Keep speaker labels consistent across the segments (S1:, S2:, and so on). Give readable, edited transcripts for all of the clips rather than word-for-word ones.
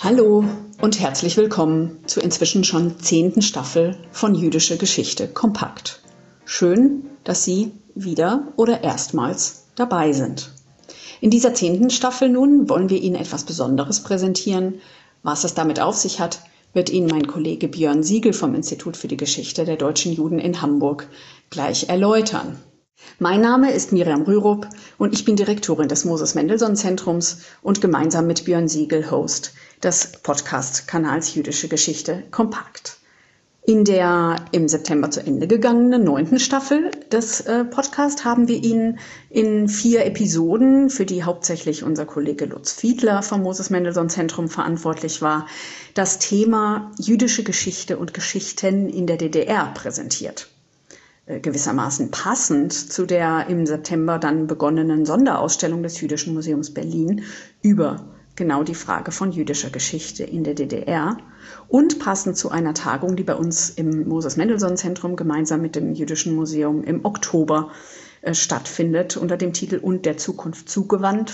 S1: Hallo und herzlich willkommen zur inzwischen schon 10. Staffel von Jüdische Geschichte kompakt. Schön, dass Sie wieder oder erstmals dabei sind. In dieser 10. Staffel nun wollen wir Ihnen etwas Besonderes präsentieren. Was es damit auf sich hat, wird Ihnen mein Kollege Björn Siegel vom Institut für die Geschichte der deutschen Juden in Hamburg gleich erläutern. Mein Name ist Miriam Rürup und ich bin Direktorin des Moses-Mendelssohn-Zentrums und gemeinsam mit Björn Siegel Host des Podcast-Kanals Jüdische Geschichte kompakt. In der im September zu Ende gegangenen 9. Staffel des Podcasts haben wir Ihnen in 4 Episoden, für die hauptsächlich unser Kollege Lutz Fiedler vom Moses-Mendelssohn-Zentrum verantwortlich war, das Thema jüdische Geschichte und Geschichten in der DDR präsentiert. Gewissermaßen passend zu der im September dann begonnenen Sonderausstellung des Jüdischen Museums Berlin über genau die Frage von jüdischer Geschichte in der DDR und passend zu einer Tagung, die bei uns im Moses-Mendelssohn-Zentrum gemeinsam mit dem Jüdischen Museum im Oktober stattfindet unter dem Titel Und der Zukunft zugewandt?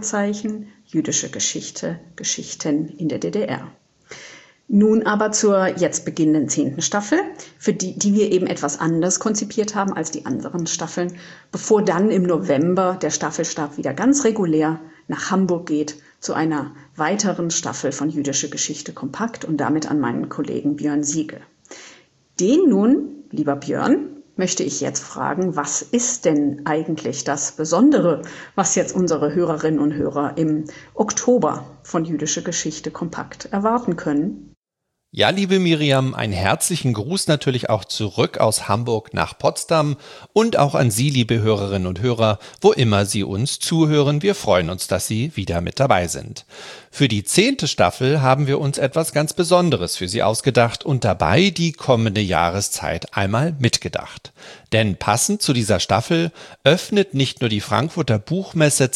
S1: Jüdische Geschichte, Geschichten in der DDR. Nun aber zur jetzt beginnenden 10. Staffel, für die wir eben etwas anders konzipiert haben als die anderen Staffeln, bevor dann im November der Staffelstab wieder ganz regulär nach Hamburg geht zu einer weiteren Staffel von Jüdische Geschichte kompakt und damit an meinen Kollegen Björn Siegel. Den nun, lieber Björn, möchte ich jetzt fragen, was ist denn eigentlich das Besondere, was jetzt unsere Hörerinnen und Hörer im Oktober von Jüdische Geschichte kompakt erwarten können?
S2: Ja, liebe Miriam, einen herzlichen Gruß natürlich auch zurück aus Hamburg nach Potsdam und auch an Sie, liebe Hörerinnen und Hörer, wo immer Sie uns zuhören. Wir freuen uns, dass Sie wieder mit dabei sind. Für die 10. Staffel haben wir uns etwas ganz Besonderes für Sie ausgedacht und dabei die kommende Jahreszeit einmal mitgedacht. Denn passend zu dieser Staffel öffnet nicht nur die Frankfurter Buchmesse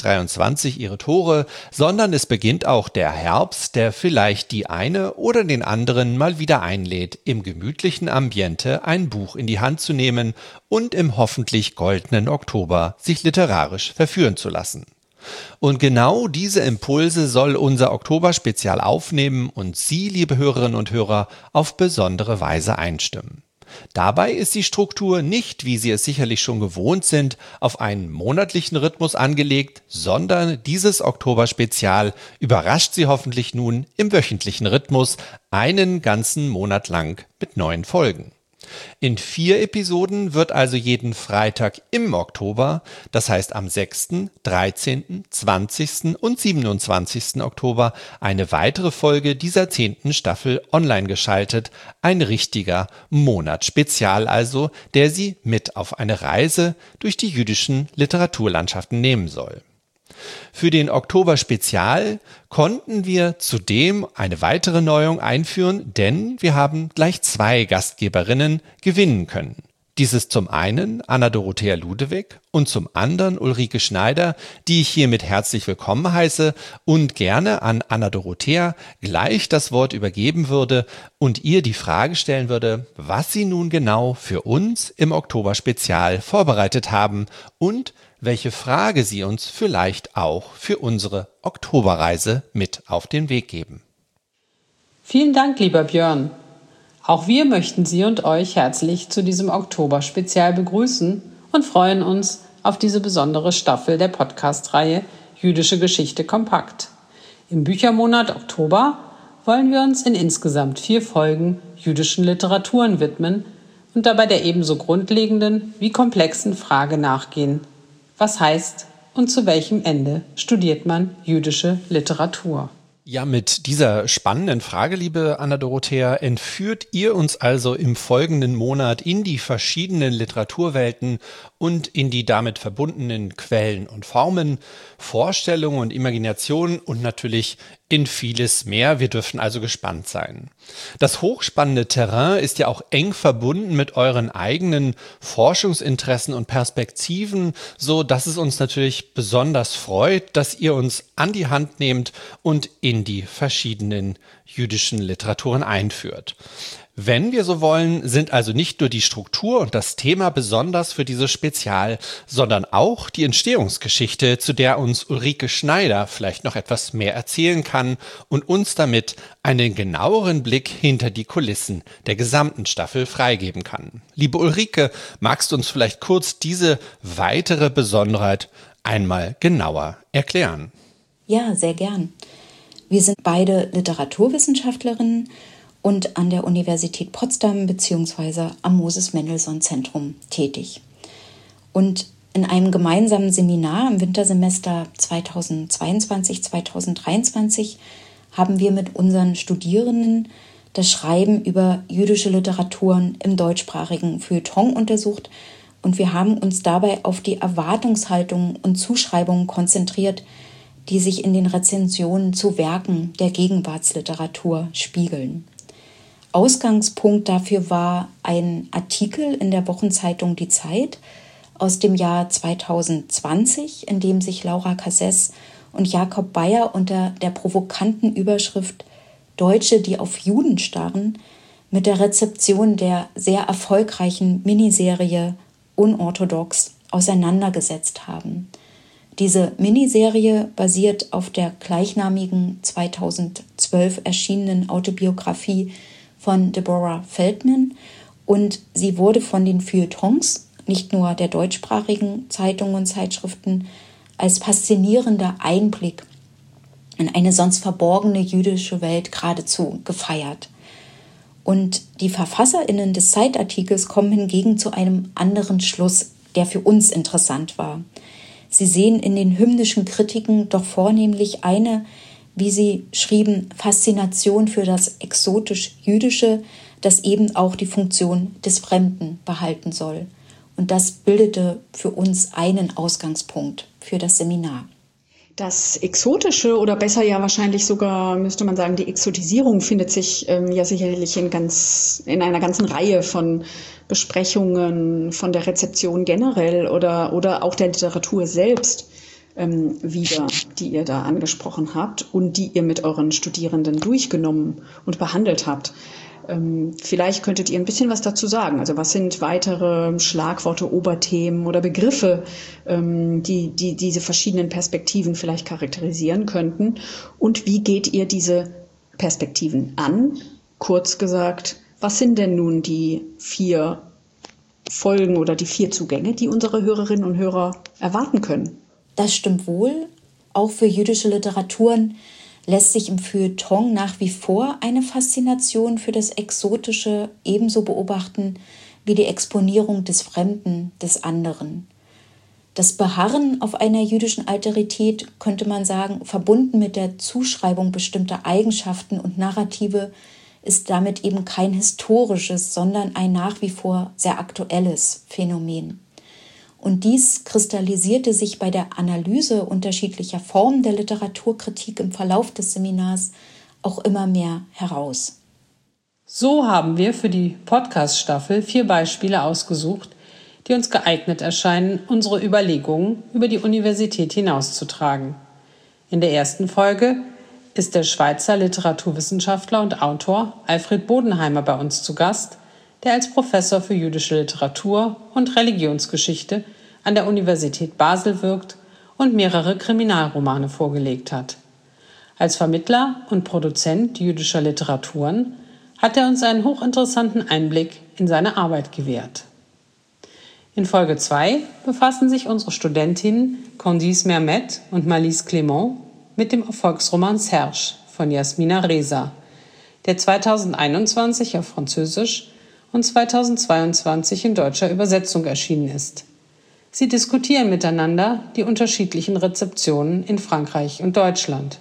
S2: 2023 ihre Tore, sondern es beginnt auch der Herbst, der vielleicht die eine oder den anderen mal wieder einlädt, im gemütlichen Ambiente ein Buch in die Hand zu nehmen und im hoffentlich goldenen Oktober sich literarisch verführen zu lassen. Und genau diese Impulse soll unser Oktober-Spezial aufnehmen und Sie, liebe Hörerinnen und Hörer, auf besondere Weise einstimmen. Dabei ist die Struktur nicht, wie Sie es sicherlich schon gewohnt sind, auf einen monatlichen Rhythmus angelegt, sondern dieses Oktober-Spezial überrascht Sie hoffentlich nun im wöchentlichen Rhythmus einen ganzen Monat lang mit 9 Folgen. In 4 Episoden wird also jeden Freitag im Oktober, das heißt am 6., 13., 20. und 27. Oktober, eine weitere Folge dieser 10. Staffel online geschaltet. Ein richtiger Monatsspezial also, der Sie mit auf eine Reise durch die jüdischen Literaturlandschaften nehmen soll. Für den Oktober-Spezial konnten wir zudem eine weitere Neuerung einführen, denn wir haben gleich 2 Gastgeberinnen gewinnen können. Dies ist zum einen Anna-Dorothea Ludewig und zum anderen Ulrike Schneider, die ich hiermit herzlich willkommen heiße und gerne an Anna-Dorothea gleich das Wort übergeben würde und ihr die Frage stellen würde, was sie nun genau für uns im Oktober-Spezial vorbereitet haben und welche Frage Sie uns vielleicht auch für unsere Oktoberreise mit auf den Weg geben.
S3: Vielen Dank, lieber Björn. Auch wir möchten Sie und euch herzlich zu diesem Oktober-Spezial begrüßen und freuen uns auf diese besondere Staffel der Podcast-Reihe Jüdische Geschichte kompakt. Im Büchermonat Oktober wollen wir uns in insgesamt 4 Folgen jüdischen Literaturen widmen und dabei der ebenso grundlegenden wie komplexen Frage nachgehen: Was heißt und zu welchem Ende studiert man jüdische Literatur?
S2: Ja, mit dieser spannenden Frage, liebe Anna-Dorothea, entführt ihr uns also im folgenden Monat in die verschiedenen Literaturwelten und in die damit verbundenen Quellen und Formen, Vorstellungen und Imaginationen und natürlich in vieles mehr. Wir dürfen also gespannt sein. Das hochspannende Terrain ist ja auch eng verbunden mit euren eigenen Forschungsinteressen und Perspektiven, so dass es uns natürlich besonders freut, dass ihr uns an die Hand nehmt und in in die verschiedenen jüdischen Literaturen einführt. Wenn wir so wollen, sind also nicht nur die Struktur und das Thema besonders für dieses Spezial, sondern auch die Entstehungsgeschichte, zu der uns Ulrike Schneider vielleicht noch etwas mehr erzählen kann und uns damit einen genaueren Blick hinter die Kulissen der gesamten Staffel freigeben kann. Liebe Ulrike, magst du uns vielleicht kurz diese weitere Besonderheit einmal genauer erklären?
S4: Ja, sehr gern. Wir sind beide Literaturwissenschaftlerinnen und an der Universität Potsdam bzw. am Moses-Mendelssohn-Zentrum tätig. Und in einem gemeinsamen Seminar im Wintersemester 2022/2023 haben wir mit unseren Studierenden das Schreiben über jüdische Literaturen im deutschsprachigen Feuilleton untersucht und wir haben uns dabei auf die Erwartungshaltungen und Zuschreibungen konzentriert, die sich in den Rezensionen zu Werken der Gegenwartsliteratur spiegeln. Ausgangspunkt dafür war ein Artikel in der Wochenzeitung Die Zeit aus dem Jahr 2020, in dem sich Laura Cassess und Jakob Beyer unter der provokanten Überschrift »Deutsche, die auf Juden starren« mit der Rezeption der sehr erfolgreichen Miniserie »Unorthodox« auseinandergesetzt haben. Diese Miniserie basiert auf der gleichnamigen 2012 erschienenen Autobiografie von Deborah Feldman und sie wurde von den Feuilletons, nicht nur der deutschsprachigen Zeitungen und Zeitschriften, als faszinierender Einblick in eine sonst verborgene jüdische Welt geradezu gefeiert. Und die VerfasserInnen des Zeitartikels kommen hingegen zu einem anderen Schluss, der für uns interessant war. Sie sehen in den hymnischen Kritiken doch vornehmlich eine, wie sie schrieben, Faszination für das exotisch-jüdische, das eben auch die Funktion des Fremden behalten soll. Und das bildete für uns einen Ausgangspunkt für das Seminar.
S1: Das Exotische oder besser ja wahrscheinlich sogar, müsste man sagen, die Exotisierung findet sich ja sicherlich in einer ganzen Reihe von Besprechungen, von der Rezeption generell oder auch der Literatur selbst wieder, die ihr da angesprochen habt und die ihr mit euren Studierenden durchgenommen und behandelt habt. Vielleicht könntet ihr ein bisschen was dazu sagen. Also was sind weitere Schlagworte, Oberthemen oder Begriffe, die diese verschiedenen Perspektiven vielleicht charakterisieren könnten? Und wie geht ihr diese Perspektiven an? Kurz gesagt, was sind denn nun die 4 Folgen oder die 4 Zugänge, die unsere Hörerinnen und Hörer erwarten können?
S4: Das stimmt wohl. Auch für jüdische Literaturen lässt sich im Feuilleton nach wie vor eine Faszination für das Exotische ebenso beobachten wie die Exponierung des Fremden, des anderen. Das Beharren auf einer jüdischen Alterität, könnte man sagen, verbunden mit der Zuschreibung bestimmter Eigenschaften und Narrative, ist damit eben kein historisches, sondern ein nach wie vor sehr aktuelles Phänomen. Und dies kristallisierte sich bei der Analyse unterschiedlicher Formen der Literaturkritik im Verlauf des Seminars auch immer mehr heraus.
S3: So haben wir für die Podcast-Staffel 4 Beispiele ausgesucht, die uns geeignet erscheinen, unsere Überlegungen über die Universität hinauszutragen. In der ersten Folge ist der Schweizer Literaturwissenschaftler und Autor Alfred Bodenheimer bei uns zu Gast, der als Professor für jüdische Literatur und Religionsgeschichte an der Universität Basel wirkt und mehrere Kriminalromane vorgelegt hat. Als Vermittler und Produzent jüdischer Literaturen hat er uns einen hochinteressanten Einblick in seine Arbeit gewährt. In Folge 2 befassen sich unsere Studentinnen Candice Mermet und Malise Clément mit dem Erfolgsroman Serge von Jasmina Reza, der 2021 auf Französisch und 2022 in deutscher Übersetzung erschienen ist. Sie diskutieren miteinander die unterschiedlichen Rezeptionen in Frankreich und Deutschland.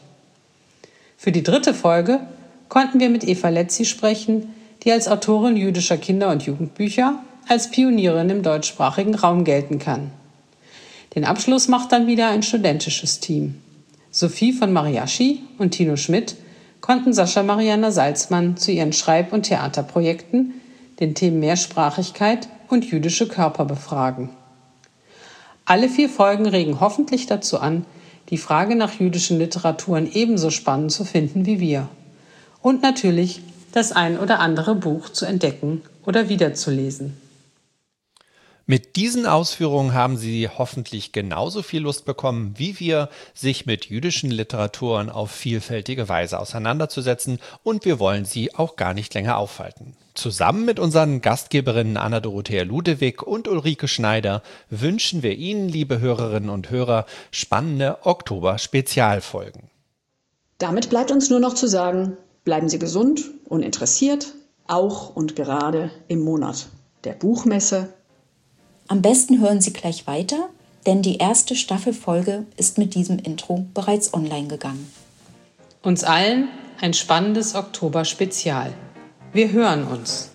S3: Für die 3. Folge konnten wir mit Eva Letzi sprechen, die als Autorin jüdischer Kinder- und Jugendbücher als Pionierin im deutschsprachigen Raum gelten kann. Den Abschluss macht dann wieder ein studentisches Team. Sophie von Mariaschi und Tino Schmidt konnten Sascha Marianna Salzmann zu ihren Schreib- und Theaterprojekten, den Themen Mehrsprachigkeit und jüdische Körper befragen. Alle 4 Folgen regen hoffentlich dazu an, die Frage nach jüdischen Literaturen ebenso spannend zu finden wie wir. Und natürlich das ein oder andere Buch zu entdecken oder wiederzulesen.
S2: Mit diesen Ausführungen haben Sie hoffentlich genauso viel Lust bekommen, wie wir, sich mit jüdischen Literaturen auf vielfältige Weise auseinanderzusetzen, und wir wollen Sie auch gar nicht länger aufhalten. Zusammen mit unseren Gastgeberinnen Anna-Dorothea Ludewig und Ulrike Schneider wünschen wir Ihnen, liebe Hörerinnen und Hörer, spannende Oktober-Spezialfolgen.
S1: Damit bleibt uns nur noch zu sagen, bleiben Sie gesund und interessiert, auch und gerade im Monat der Buchmesse.
S4: Am besten hören Sie gleich weiter, denn die erste Staffelfolge ist mit diesem Intro bereits online gegangen.
S3: Uns allen ein spannendes Oktober-Spezial. Wir hören uns.